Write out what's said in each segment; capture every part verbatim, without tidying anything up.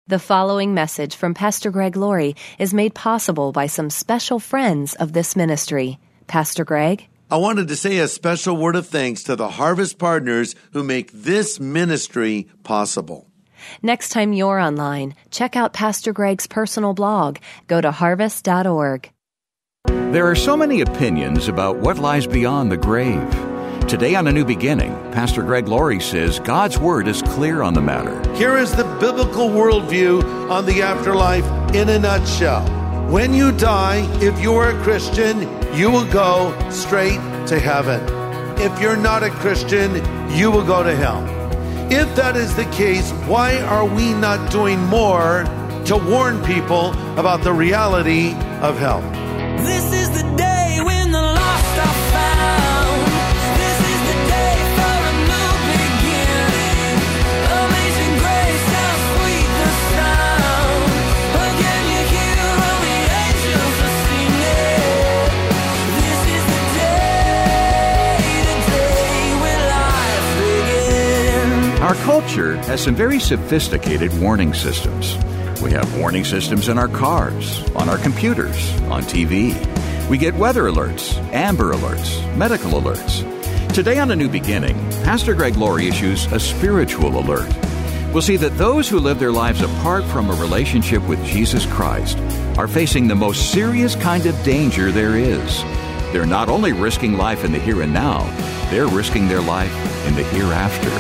The following message from Pastor Greg Laurie is made possible by some special friends of this ministry. Pastor Greg? I wanted to say a special word of thanks to the Harvest partners who make this ministry possible. Next time you're online, check out Pastor Greg's personal blog. Go to harvest dot org. There are so many opinions about what lies beyond the grave. Today on A New Beginning, Pastor Greg Laurie says God's Word is clear on the matter. Here is the biblical worldview on the afterlife in a nutshell. When you die, if you are a Christian, you will go straight to heaven. If you're not a Christian, you will go to hell. If that is the case, why are we not doing more to warn people about the reality of hell? This is the day when the lost are found. This is the day for a new beginning. Amazing grace, how sweet the sound. Again you hear all the angels are singing. This is the day, the day when life begins. Our culture has some very sophisticated warning systems. We have warning systems in our cars, on our computers, on T V. We get weather alerts, Amber Alerts, medical alerts. Today on A New Beginning, Pastor Greg Laurie issues a spiritual alert. We'll see that those who live their lives apart from a relationship with Jesus Christ are facing the most serious kind of danger there is. They're not only risking life in the here and now, they're risking their life in the hereafter.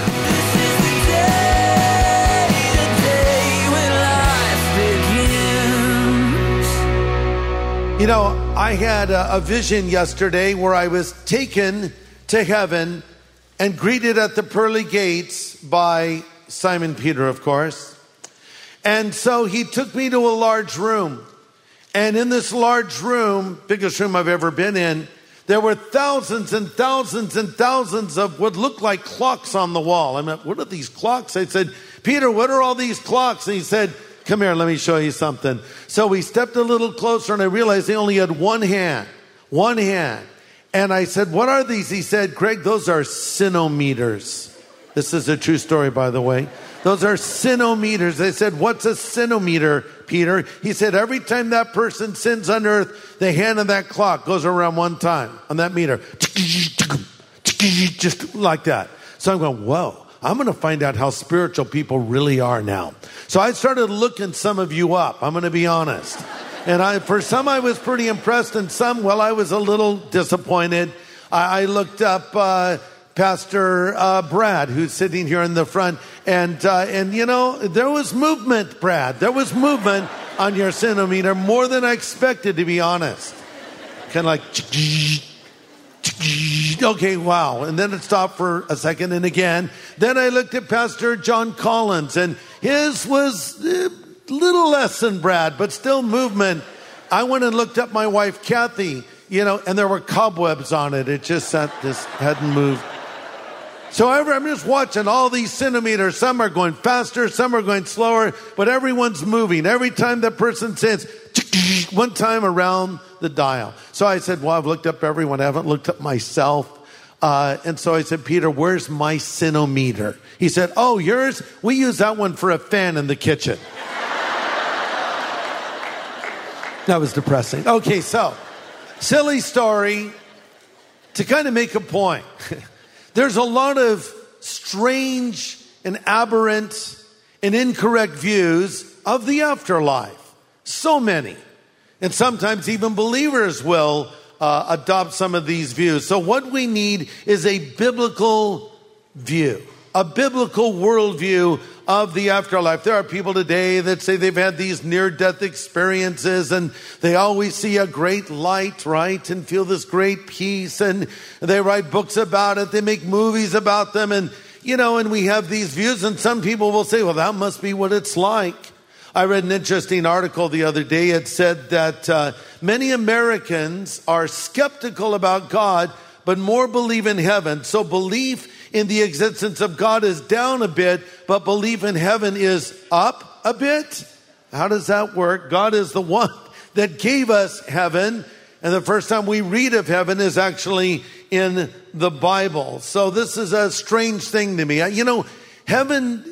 You know, I had a, a vision yesterday where I was taken to heaven and greeted at the pearly gates by Simon Peter, of course. And so he took me to a large room. And in this large room, biggest room I've ever been in, there were thousands and thousands and thousands of what looked like clocks on the wall. I mean, what are these clocks? I said, Peter, what are all these clocks? And he said, come here, let me show you something. So we stepped a little closer and I realized they only had one hand, one hand. And I said, what are these? He said, Greg, those are sinometers. This is a true story, by the way. Those are sinometers. I said, what's a sinometer, Peter? He said, every time that person sins on earth, the hand of that clock goes around one time on that meter. Just like that. So I'm going, whoa. I'm going to find out how spiritual people really are now. So I started looking some of you up. I'm going to be honest. And I, for some, I was pretty impressed. And some, well, I was a little disappointed. I, I looked up uh, Pastor uh, Brad, who's sitting here in the front. And, uh, and, you know, there was movement, Brad. There was movement on your sinometer, more than I expected, to be honest. Kind of like... Okay, wow. And then it stopped for a second and again. Then I looked at Pastor John Collins and his was a little less than Brad, but still movement. I went and looked up my wife, Kathy, you know, and there were cobwebs on it. It just sat, just hadn't moved. So I'm just watching all these centimeters. Some are going faster, some are going slower, but everyone's moving. Every time that person says, one time around the dial. So I said, well, I've looked up everyone. I haven't looked up myself. Uh, and so I said, Peter, where's my sinometer? He said, oh, yours? We use that one for a fan in the kitchen. That was depressing. Okay, so silly story to kind of make a point. There's a lot of strange and aberrant and incorrect views of the afterlife. So many. And sometimes even believers will uh, adopt some of these views. So what we need is a biblical view, a biblical worldview of the afterlife. There are people today that say they've had these near-death experiences and they always see a great light, right? And feel this great peace. And they write books about it. They make movies about them. And, you know, and we have these views. And some people will say, well, that must be what it's like. I read an interesting article the other day. It said that uh, many Americans are skeptical about God, but more believe in heaven. So belief in the existence of God is down a bit, but belief in heaven is up a bit. How does that work? God is the one that gave us heaven. And the first time we read of heaven is actually in the Bible. So this is a strange thing to me. You know, heaven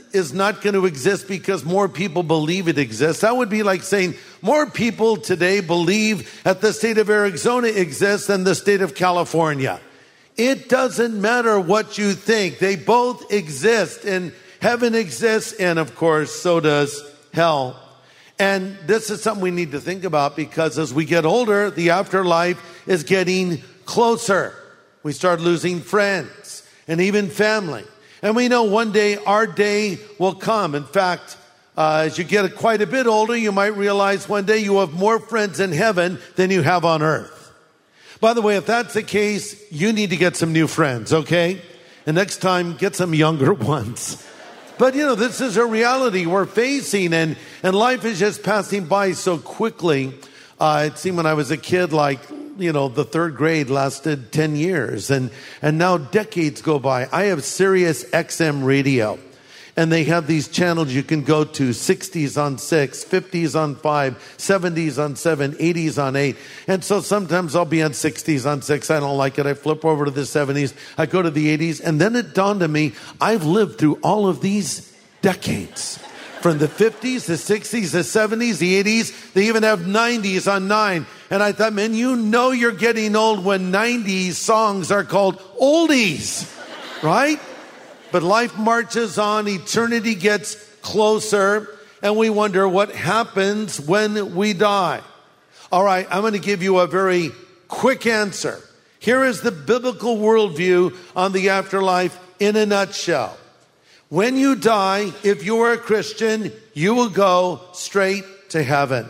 is not going to exist because more people believe it exists. That would be like saying more people today believe that the state of Arizona exists than the state of California. It doesn't matter what you think. They both exist, and heaven exists, and of course, so does hell. And this is something we need to think about, because as we get older, the afterlife is getting closer. We start losing friends and even family. And we know one day our day will come. In fact, uh, as you get quite a bit older, you might realize one day you have more friends in heaven than you have on earth. By the way, if that's the case, you need to get some new friends, okay? And next time, get some younger ones. But, you know, this is a reality we're facing, and, and life is just passing by so quickly. Uh, it seemed when I was a kid like, you know, the third grade lasted ten years, and, and now decades go by. I have Sirius X M radio, and they have these channels you can go to, sixties on six, fifties on five, seventies on seven, eighties on eight. And so sometimes I'll be on sixties on six. I don't like it. I flip over to the seventies. I go to the eighties. And then it dawned on me, I've lived through all of these decades. From the fifties, the sixties, the seventies, the eighties. They even have nineties on nine. And I thought, man, you know you're getting old when nineties songs are called oldies, right? But life marches on, eternity gets closer, and we wonder what happens when we die. All right, I'm going to give you a very quick answer. Here is the biblical worldview on the afterlife in a nutshell. When you die, if you are a Christian, you will go straight to heaven.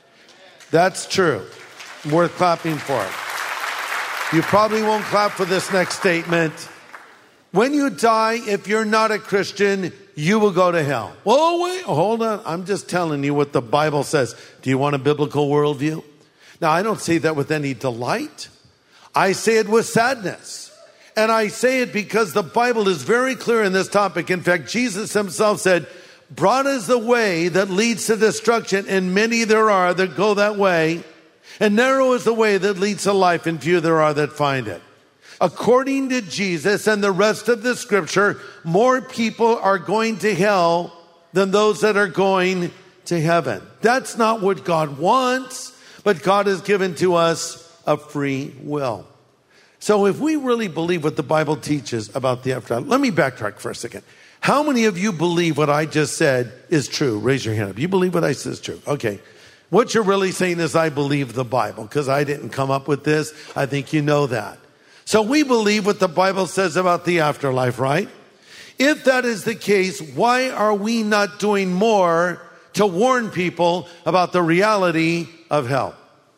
That's true. Worth clapping for it. You probably won't clap for this next statement. When you die, if you're not a Christian, you will go to hell. Whoa, wait, hold on. I'm just telling you what the Bible says. Do you want a biblical worldview? Now, I don't say that with any delight. I say it with sadness. And I say it because the Bible is very clear in this topic. In fact, Jesus himself said, broad is the way that leads to destruction, and many there are that go that way. And narrow is the way that leads to life, and few there are that find it. According to Jesus and the rest of the scripture, more people are going to hell than those that are going to heaven. That's not what God wants, but God has given to us a free will. So if we really believe what the Bible teaches about the afterlife, let me backtrack for a second. How many of you believe what I just said is true? Raise your hand up. You believe what I said is true? Okay. What you're really saying is I believe the Bible, because I didn't come up with this. I think you know that. So we believe what the Bible says about the afterlife, right? If that is the case, why are we not doing more to warn people about the reality of hell?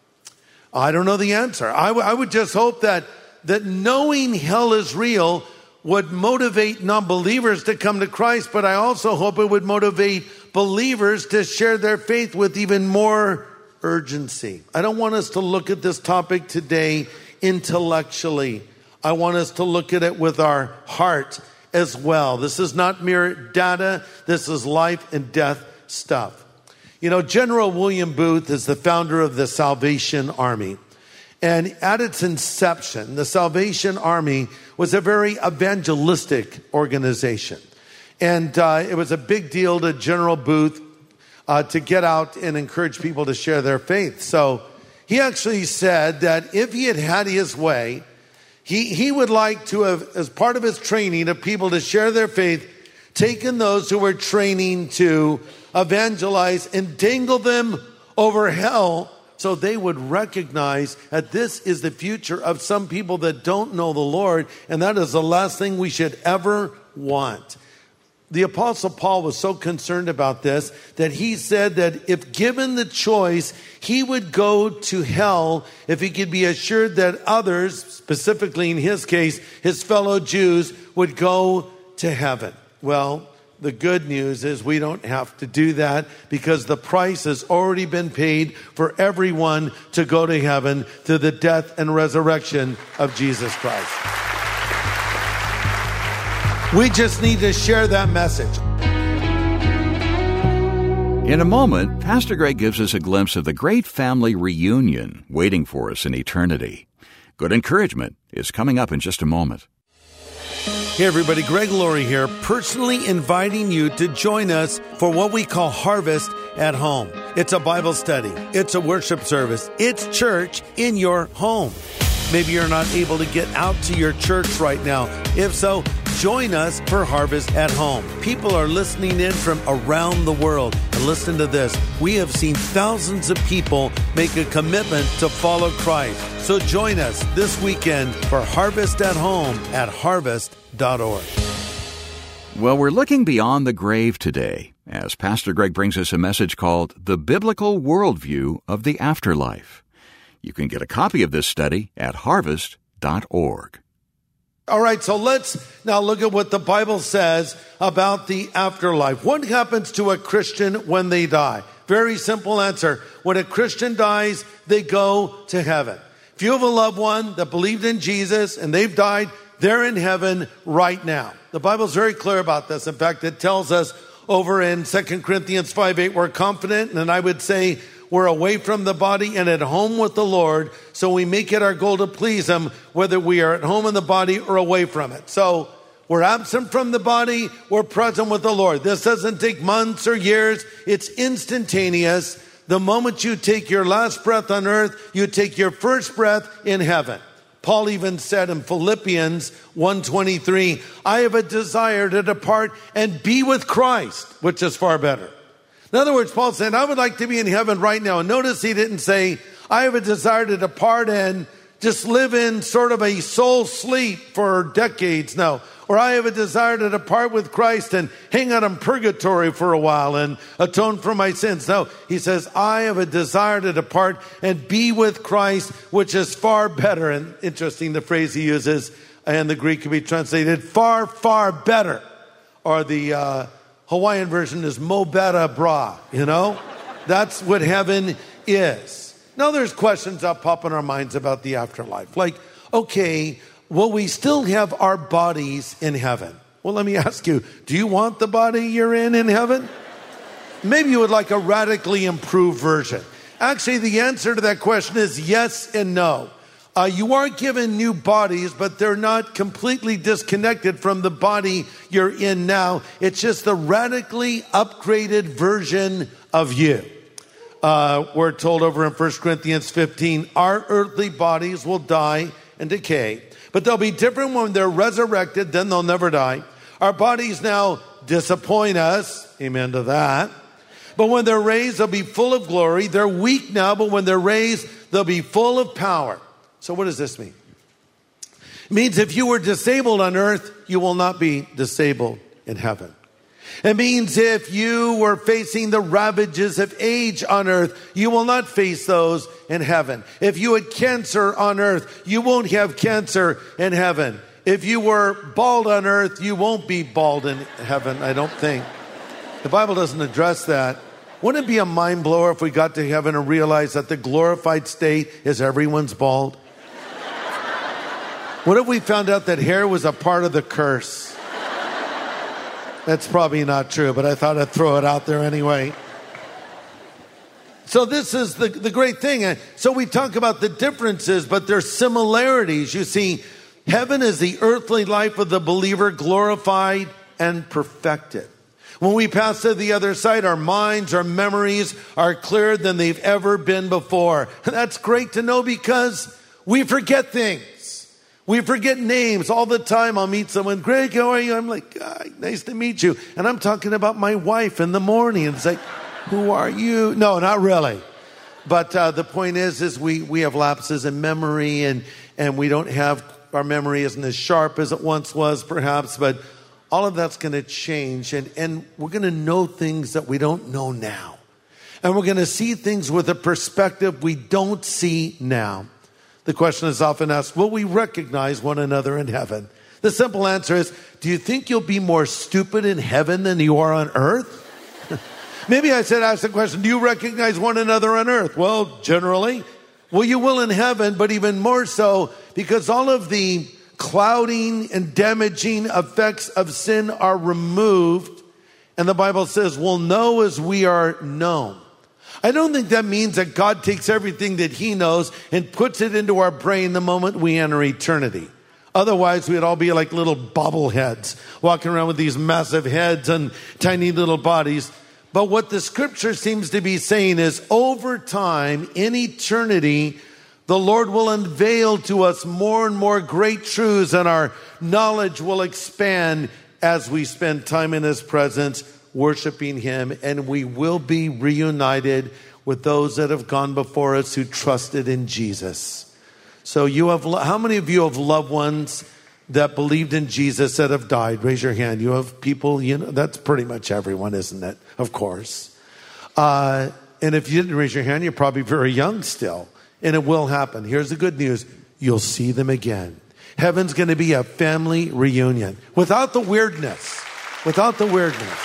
I don't know the answer. I, w- I would just hope that, that knowing hell is real would motivate non-believers to come to Christ, but I also hope it would motivate believers to share their faith with even more urgency. I don't want us to look at this topic today intellectually. I want us to look at it with our heart as well. This is not mere data. This is life and death stuff. You know, General William Booth is the founder of the Salvation Army. And at its inception, the Salvation Army was a very evangelistic organization. And uh, it was a big deal to General Booth uh, to get out and encourage people to share their faith. So he actually said that if he had had his way, he, he would like to have, as part of his training of people to share their faith, taken those who were training to evangelize and dangle them over hell so they would recognize that this is the future of some people that don't know the Lord, and that is the last thing we should ever want. The Apostle Paul was so concerned about this that he said that if given the choice, he would go to hell if he could be assured that others, specifically in his case, his fellow Jews, would go to heaven. Well, the good news is we don't have to do that because the price has already been paid for everyone to go to heaven through the death and resurrection of Jesus Christ. We just need to share that message. In a moment, Pastor Greg gives us a glimpse of the great family reunion waiting for us in eternity. Good encouragement is coming up in just a moment. Hey everybody, Greg Laurie here, personally inviting you to join us for what we call Harvest at Home. It's a Bible study. It's a worship service. It's church in your home. Maybe you're not able to get out to your church right now. If so, join us for Harvest at Home. People are listening in from around the world. And listen to this. We have seen thousands of people make a commitment to follow Christ. So join us this weekend for Harvest at Home at harvest dot org. Well, we're looking beyond the grave today as Pastor Greg brings us a message called The Biblical Worldview of the Afterlife. You can get a copy of this study at harvest dot org. All right, so let's now look at what the Bible says about the afterlife. What happens to a Christian when they die? Very simple answer. When a Christian dies, they go to heaven. If you have a loved one that believed in Jesus and they've died, they're in heaven right now. The Bible's very clear about this. In fact, it tells us over in Second Corinthians five eight, we're confident, and I would say we're away from the body and at home with the Lord, so we make it our goal to please Him, whether we are at home in the body or away from it. So we're absent from the body, we're present with the Lord. This doesn't take months or years. It's instantaneous. The moment you take your last breath on earth, you take your first breath in heaven. Paul even said in Philippians one twenty-three, I have a desire to depart and be with Christ, which is far better. In other words, Paul said, I would like to be in heaven right now. And notice he didn't say, I have a desire to depart and just live in sort of a soul sleep for decades. No. Or I have a desire to depart with Christ and hang out in purgatory for a while and atone for my sins. No, he says, I have a desire to depart and be with Christ, which is far better. And interesting, the phrase he uses in the Greek can be translated far, far better. Or the uh, Hawaiian version is mo better bra, you know? That's what heaven is. Now there's questions that pop in our minds about the afterlife. Like, okay, will we still have our bodies in heaven? Well, let me ask you, do you want the body you're in in heaven? Maybe you would like a radically improved version. Actually, the answer to that question is yes and no. Uh, you are given new bodies, but they're not completely disconnected from the body you're in now. It's just the radically upgraded version of you. Uh, we're told over in First Corinthians fifteen, our earthly bodies will die and decay, but they'll be different when they're resurrected, then they'll never die. Our bodies now disappoint us, amen to that. But when they're raised, they'll be full of glory. They're weak now, but when they're raised, they'll be full of power. So what does this mean? It means if you were disabled on earth, you will not be disabled in heaven. It means if you were facing the ravages of age on earth, you will not face those in heaven. If you had cancer on earth, you won't have cancer in heaven. If you were bald on earth, you won't be bald in heaven, I don't think. The Bible doesn't address that. Wouldn't it be a mind blower if we got to heaven and realized that the glorified state is everyone's bald? What if we found out that hair was a part of the curse? That's probably not true, but I thought I'd throw it out there anyway. So this is the, the great thing. So we talk about the differences, but there's similarities. You see, heaven is the earthly life of the believer glorified and perfected. When we pass to the other side, our minds, our memories are clearer than they've ever been before. And that's great to know because we forget things. We forget names all the time. I'll meet someone, Greg, how are you? I'm like, ah, nice to meet you. And I'm talking about my wife in the morning. And it's like, who are you? No, not really. But uh, the point is, is we, we have lapses in memory and, and we don't have, our memory isn't as sharp as it once was perhaps, but all of that's going to change. And, and we're going to know things that we don't know now. And we're going to see things with a perspective we don't see now. The question is often asked, will we recognize one another in heaven? The simple answer is, do you think you'll be more stupid in heaven than you are on earth? Maybe I said, ask the question, do you recognize one another on earth? Well, generally. Well, you will in heaven, but even more so because all of the clouding and damaging effects of sin are removed. And the Bible says, we'll know as we are known. I don't think that means that God takes everything that He knows and puts it into our brain the moment we enter eternity. Otherwise, we'd all be like little bobbleheads, walking around with these massive heads and tiny little bodies. But what the scripture seems to be saying is over time, in eternity, the Lord will unveil to us more and more great truths, and our knowledge will expand as we spend time in His presence, worshiping Him, and we will be reunited with those that have gone before us who trusted in Jesus. So you have, how many of you have loved ones that believed in Jesus that have died? Raise your hand. You have people, you know, that's pretty much everyone, isn't it? Of course. Uh, and if you didn't raise your hand, you're probably very young still. And it will happen. Here's the good news. You'll see them again. Heaven's going to be a family reunion. Without the weirdness. Without the weirdness.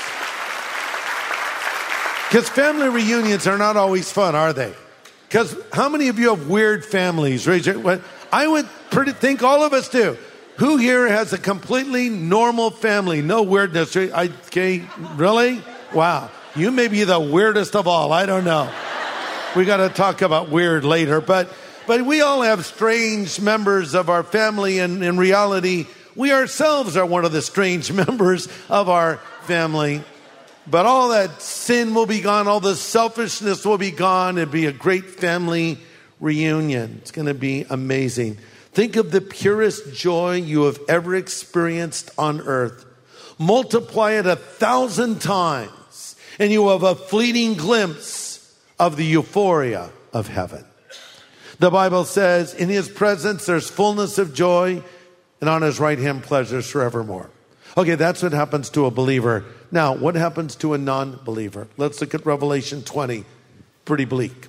Because family reunions are not always fun, are they? Because how many of you have weird families? Raise your, I would pretty think all of us do. Who here has a completely normal family? No weirdness. I, okay, really? Wow. You may be the weirdest of all. I don't know. We got to talk about weird later. But but we all have strange members of our family. And in reality, we ourselves are one of the strange members of our family. But all that sin will be gone. All the selfishness will be gone. It'll be a great family reunion. It's going to be amazing. Think of the purest joy you have ever experienced on earth. Multiply it a thousand times, and you have a fleeting glimpse of the euphoria of heaven. The Bible says, in His presence there's fullness of joy, and on His right hand pleasures forevermore. Okay, that's what happens to a believer. Now, what happens to a non-believer? Let's look at Revelation twenty. Pretty bleak.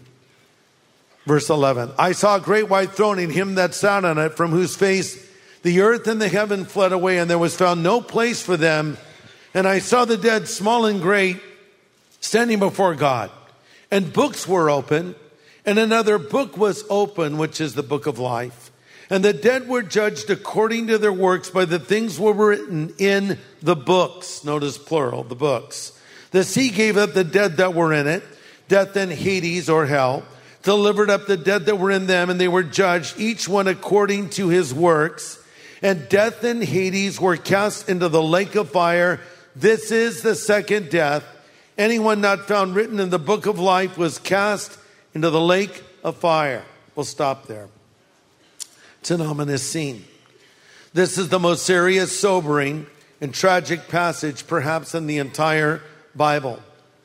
Verse eleven. I saw a great white throne, and Him that sat on it, from whose face the earth and the heaven fled away, and there was found no place for them. And I saw the dead, small and great, standing before God. And books were open, and another book was open, which is the book of life. And the dead were judged according to their works by the things were written in the books. Notice plural, the books. The sea gave up the dead that were in it. Death and Hades, or hell, delivered up the dead that were in them, and they were judged, each one according to his works. And death and Hades were cast into the lake of fire. This is the second death. Anyone not found written in the book of life was cast into the lake of fire. We'll stop there. It's an ominous scene. This is the most serious, sobering, and tragic passage perhaps in the entire Bible.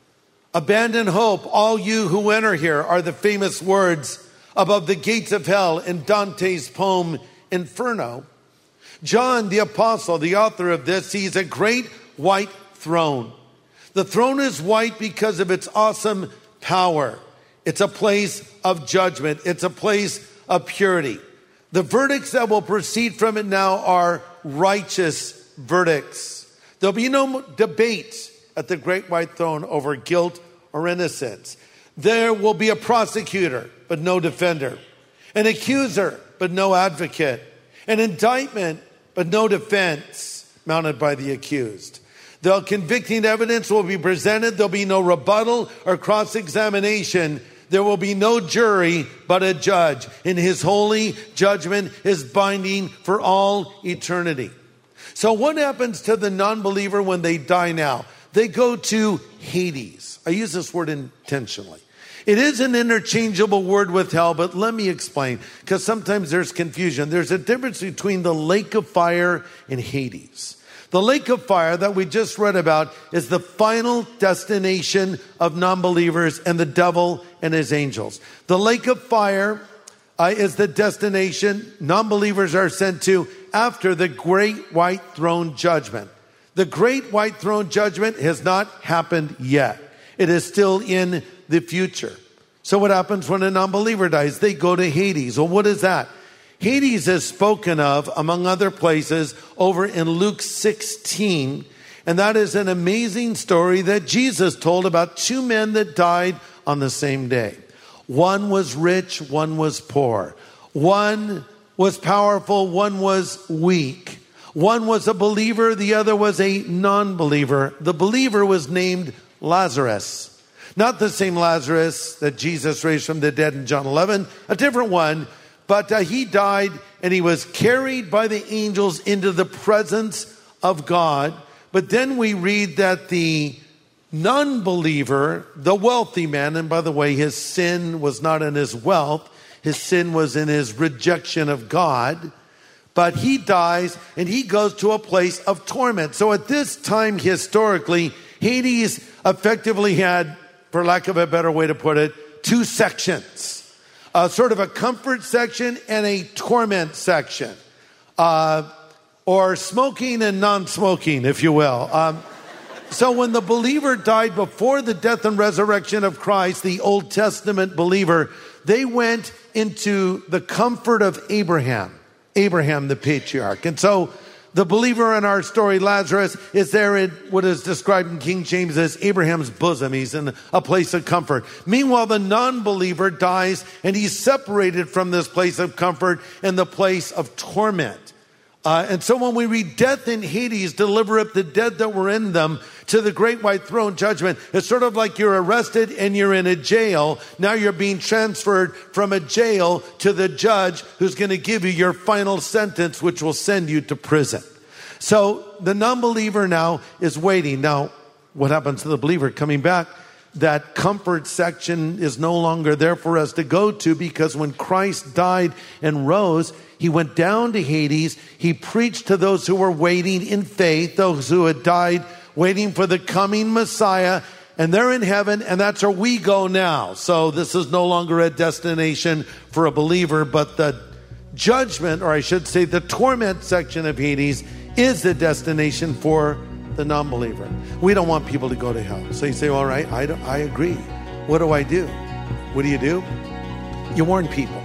Abandon hope, all you who enter here, are the famous words above the gates of hell in Dante's poem Inferno. John, the apostle, the author of this, sees a great white throne. The throne is white because of its awesome power. It's a place of judgment. It's a place of purity. The verdicts that will proceed from it now are righteous verdicts. There'll be no debate at the great white throne over guilt or innocence. There will be a prosecutor, but no defender. An accuser, but no advocate. An indictment, but no defense mounted by the accused. The convicting evidence will be presented. There'll be no rebuttal or cross-examination. There will be no jury, but a judge. And His holy judgment is binding for all eternity. So what happens to the non-believer when they die now? They go to Hades. I use this word intentionally. It is an interchangeable word with hell, but let me explain, because sometimes there's confusion. There's a difference between the lake of fire and Hades. The lake of fire that we just read about is the final destination of non-believers and the devil and his angels. The lake of fire uh, is the destination non-believers are sent to after the great white throne judgment. The great white throne judgment has not happened yet. It is still in the future. So what happens when a non-believer dies? They go to Hades. Well, what is that? Hades is spoken of, among other places, over in Luke sixteen. And that is an amazing story that Jesus told about two men that died on the same day. One was rich, one was poor. One was powerful, one was weak. One was a believer, the other was a non-believer. The believer was named Lazarus. Not the same Lazarus that Jesus raised from the dead in John eleven, a different one. But uh, he died and he was carried by the angels into the presence of God. But then we read that the non-believer, the wealthy man, and by the way, his sin was not in his wealth, his sin was in his rejection of God, but he dies and he goes to a place of torment. So at this time, historically, Hades effectively had, for lack of a better way to put it, two sections, uh, sort of a comfort section and a torment section, uh, or smoking and non-smoking, if you will. Um, so when the believer died before the death and resurrection of Christ, the Old Testament believer, they went into the comfort of Abraham, Abraham the patriarch. And so the believer in our story, Lazarus, is there in what is described in King James as Abraham's bosom. He's in a place of comfort. Meanwhile, the non-believer dies and he's separated from this place of comfort in the place of torment. Uh, and so when we read death in Hades, deliver up the dead that were in them to the great white throne judgment, it's sort of like you're arrested and you're in a jail. Now you're being transferred from a jail to the judge who's going to give you your final sentence, which will send you to prison. So the non-believer now is waiting. Now, what happens to the believer coming back? That comfort section is no longer there for us to go to, because when Christ died and rose, he went down to Hades. He preached to those who were waiting in faith, those who had died waiting for the coming Messiah, and they're in heaven, and that's where we go now. So this is no longer a destination for a believer, but the judgment, or I should say the torment section of Hades, is the destination for the non-believer. We don't want people to go to hell. So you say, all right, I, I agree. What do I do? What do you do? You warn people.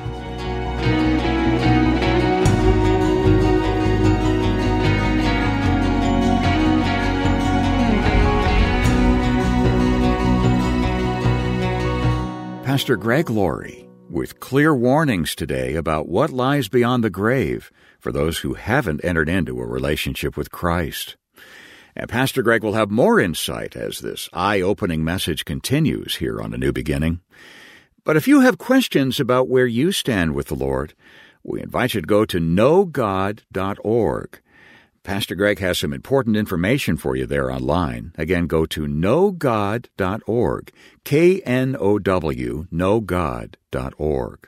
Pastor Greg Laurie with clear warnings today about what lies beyond the grave for those who haven't entered into a relationship with Christ. And Pastor Greg will have more insight as this eye-opening message continues here on A New Beginning. But if you have questions about where you stand with the Lord, we invite you to go to know god dot org. Pastor Greg has some important information for you there online. Again, go to know god dot org, K N O W, know god dot org.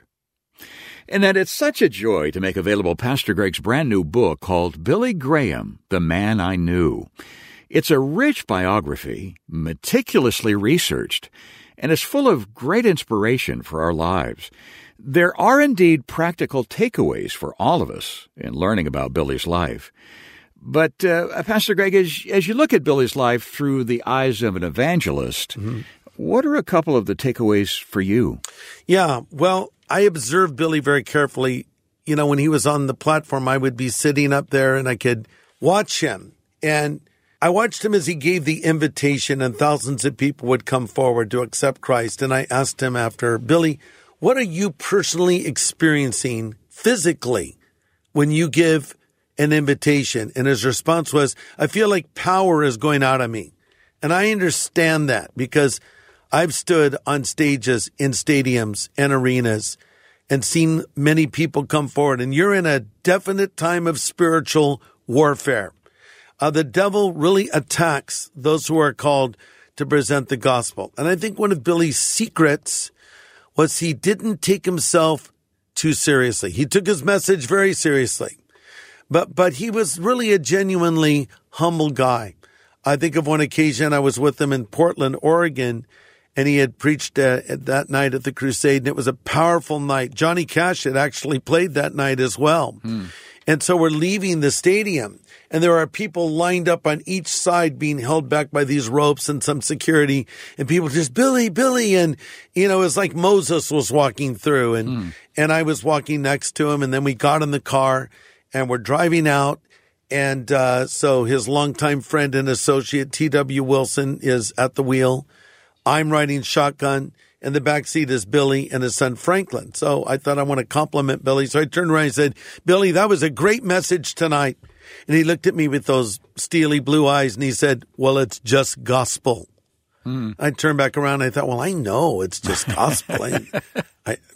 And that it's such a joy to make available Pastor Greg's brand new book called Billy Graham, The Man I Knew. It's a rich biography, meticulously researched, and is full of great inspiration for our lives. There are indeed practical takeaways for all of us in learning about Billy's life. But, uh, Pastor Greg, as, as you look at Billy's life through the eyes of an evangelist, mm-hmm. what are a couple of the takeaways for you? Yeah, well, I observed Billy very carefully. You know, when he was on the platform, I would be sitting up there and I could watch him. And I watched him as he gave the invitation and thousands of people would come forward to accept Christ. And I asked him after, Billy, what are you personally experiencing physically when you give an invitation? And his response was, I feel like power is going out of me. And I understand that because I've stood on stages in stadiums and arenas and seen many people come forward, and you're in a definite time of spiritual warfare. Uh, the devil really attacks those who are called to present the gospel. And I think one of Billy's secrets was he didn't take himself too seriously. He took his message very seriously, but, but he was really a genuinely humble guy. I think of one occasion I was with him in Portland, Oregon, and he had preached uh, that night at the crusade, and it was a powerful night. Johnny Cash had actually played that night as well. Mm. And so we're leaving the stadium, and there are people lined up on each side being held back by these ropes and some security, and people just, Billy, Billy, and, you know, it was like Moses was walking through, and, mm. and I was walking next to him, and then we got in the car, and we're driving out, and uh, so his longtime friend and associate, T W Wilson, is at the wheel. I'm riding shotgun. In the back seat is Billy and his son Franklin. So I thought I want to compliment Billy. So I turned around and said, Billy, that was a great message tonight. And he looked at me with those steely blue eyes and he said, well, it's just gospel. Mm. I turned back around and I thought, well, I know it's just gospel. I, I,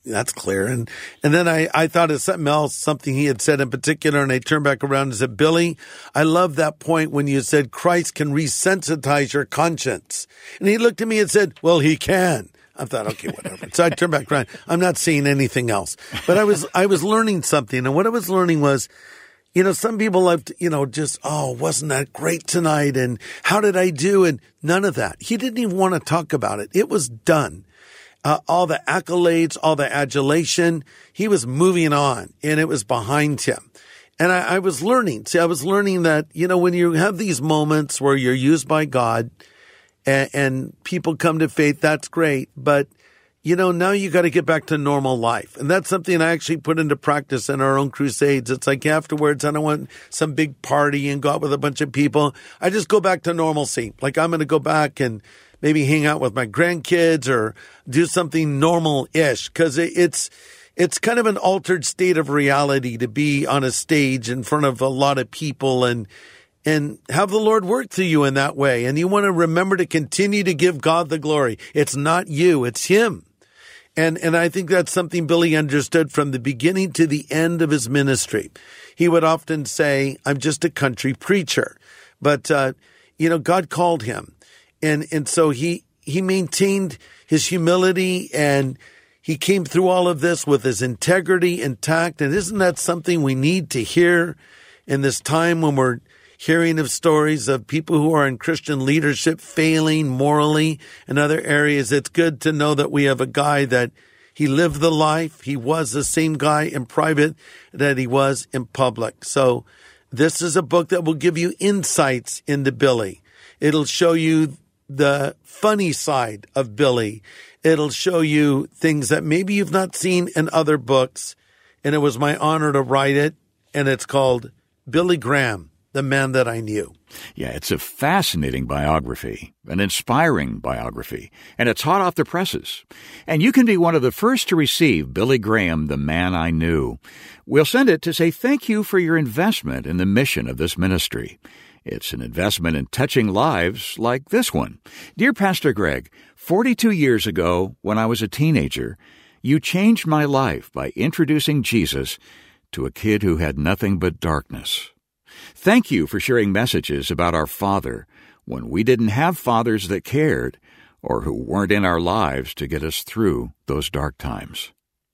that's clear. And, and then I, I thought of something else, something he had said in particular, and I turned back around and said, Billy, I love that point when you said Christ can resensitize your conscience. And he looked at me and said, well, he can. I thought, okay, whatever. So I turned back around. I'm not seeing anything else. But I was, I was learning something. And what I was learning was, you know, some people have, to, you know, just, oh, wasn't that great tonight? And how did I do? And none of that. He didn't even want to talk about it. It was done. Uh, all the accolades, all the adulation, he was moving on and it was behind him. And I, I was learning. See, I was learning that, you know, when you have these moments where you're used by God and, and people come to faith, that's great. But, you know, now you got to get back to normal life. And that's something I actually put into practice in our own crusades. It's like afterwards, I don't want some big party and go out with a bunch of people. I just go back to normalcy. Like I'm going to go back and maybe hang out with my grandkids or do something normal-ish, because it's it's kind of an altered state of reality to be on a stage in front of a lot of people and and have the Lord work through you in that way. And you want to remember to continue to give God the glory. It's not you, it's Him. And and I think that's something Billy understood from the beginning to the end of his ministry. He would often say, I'm just a country preacher. But, uh, you know, God called him. And and so he he maintained his humility, and he came through all of this with his integrity intact. And isn't that something we need to hear in this time when we're hearing of stories of people who are in Christian leadership failing morally in other areas? It's good to know that we have a guy that he lived the life. He was the same guy in private that he was in public. So this is a book that will give you insights into Billy. It'll show you the funny side of Billy. It'll show you things that maybe you've not seen in other books. And it was my honor to write it. And it's called Billy Graham, the Man That I Knew. Yeah, it's a fascinating biography, an inspiring biography, and it's hot off the presses. And you can be one of the first to receive Billy Graham, the Man I Knew. We'll send it to say thank you for your investment in the mission of this ministry. It's an investment in touching lives like this one. Dear Pastor Greg, forty-two years ago, when I was a teenager, you changed my life by introducing Jesus to a kid who had nothing but darkness. Thank you for sharing messages about our Father when we didn't have fathers that cared or who weren't in our lives to get us through those dark times.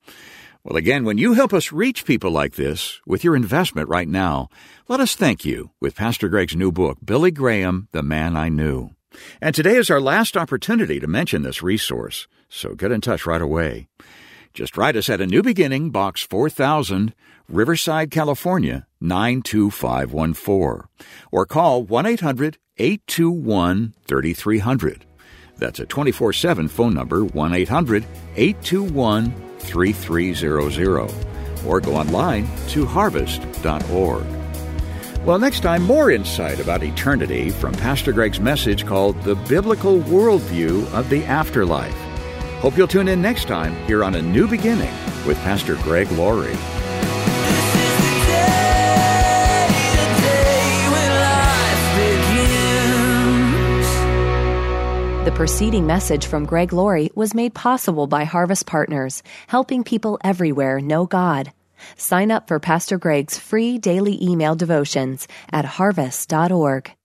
Well, again, when you help us reach people like this with your investment right now, let us thank you with Pastor Greg's new book, Billy Graham, The Man I Knew. And today is our last opportunity to mention this resource, so get in touch right away. Just write us at A New Beginning, Box four thousand, Riverside, California, nine two five one four, or call one eight hundred eight two one three three zero zero. That's a twenty-four seven phone number, one eight hundred eight two one three three zero zero, or go online to harvest dot org. Well, next time, more insight about eternity from Pastor Greg's message called The Biblical Worldview of the Afterlife. Hope you'll tune in next time here on A New Beginning with Pastor Greg Laurie. The preceding message from Greg Laurie was made possible by Harvest Partners, helping people everywhere know God. Sign up for Pastor Greg's free daily email devotions at harvest dot org.